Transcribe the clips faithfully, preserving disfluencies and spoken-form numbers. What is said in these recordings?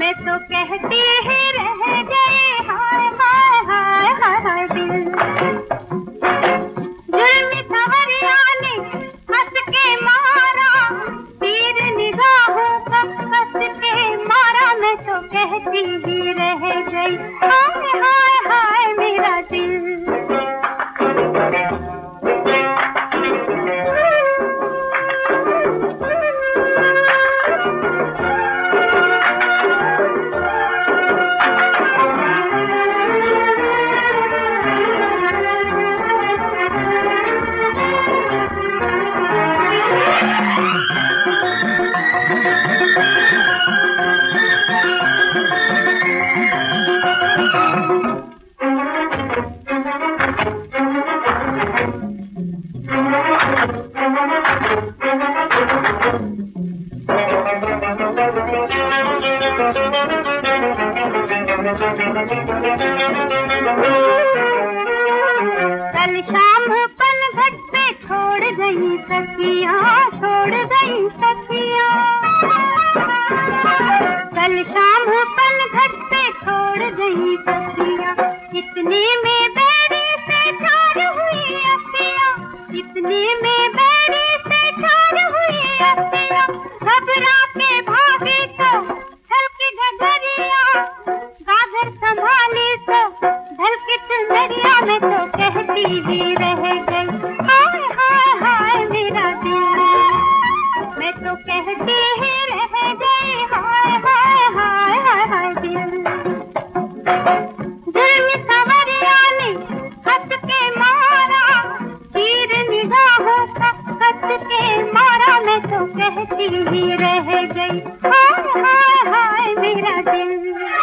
मैं तो कहती ही रह गई हाय हाय हाय हाय हाय दिल। जुल्मी सवरिया ने हंस के मारा, तीर निगाहों का हंस के मारा, मैं तो कहती ही रह गई हाय हाय हाय मेरा दिल। कल शाम पनघट पे छोड़ गई सखियां, छोड़ गई सखियां। कल शाम पनघट पे छोड़ गई सखियां, इतने में बैरी से चार हुई अखियां, इतने में बैरी से चार हुई अखियां। घबरा के भागी तो छलकी डगरिया, गागर संभाली तो ढलकी चुनरिया, में तो कहती ही रह गई हाय हाय हाय मेरा दिल। मैं तो कहती ही रह गई हाय हाय हाय हाय हाय दिल। जुल्मी सवरिया ने हंस के मारा, तीर निगाहों का हंस के मारा, मैं तो कहती ही रह गई हाय हाय हाय मेरा दिल।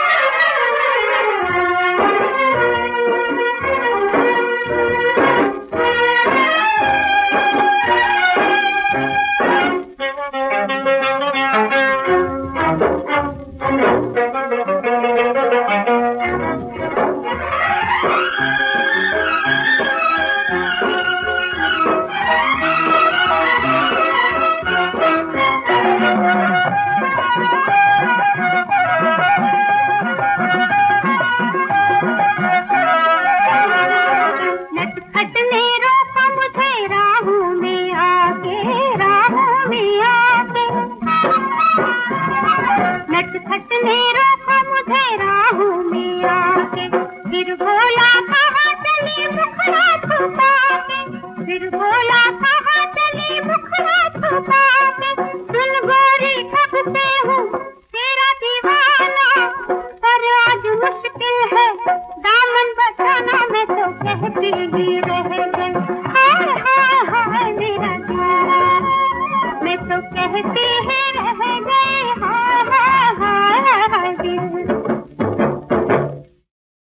नटखट ने रोका मुझे राहों में आके, फिर बोला कहाँ चली मुखड़ा छुपा के, फिर बोला कहाँ चली मुखड़ा छुपा के। सुन गोरी कब से हूँ तेरा दीवाना, पर आज मुश्किल है दामन बचाना, मैं तो कहती ही रह गई हाय हाय हाय मेरा दिल। मैं तो कहती ही रह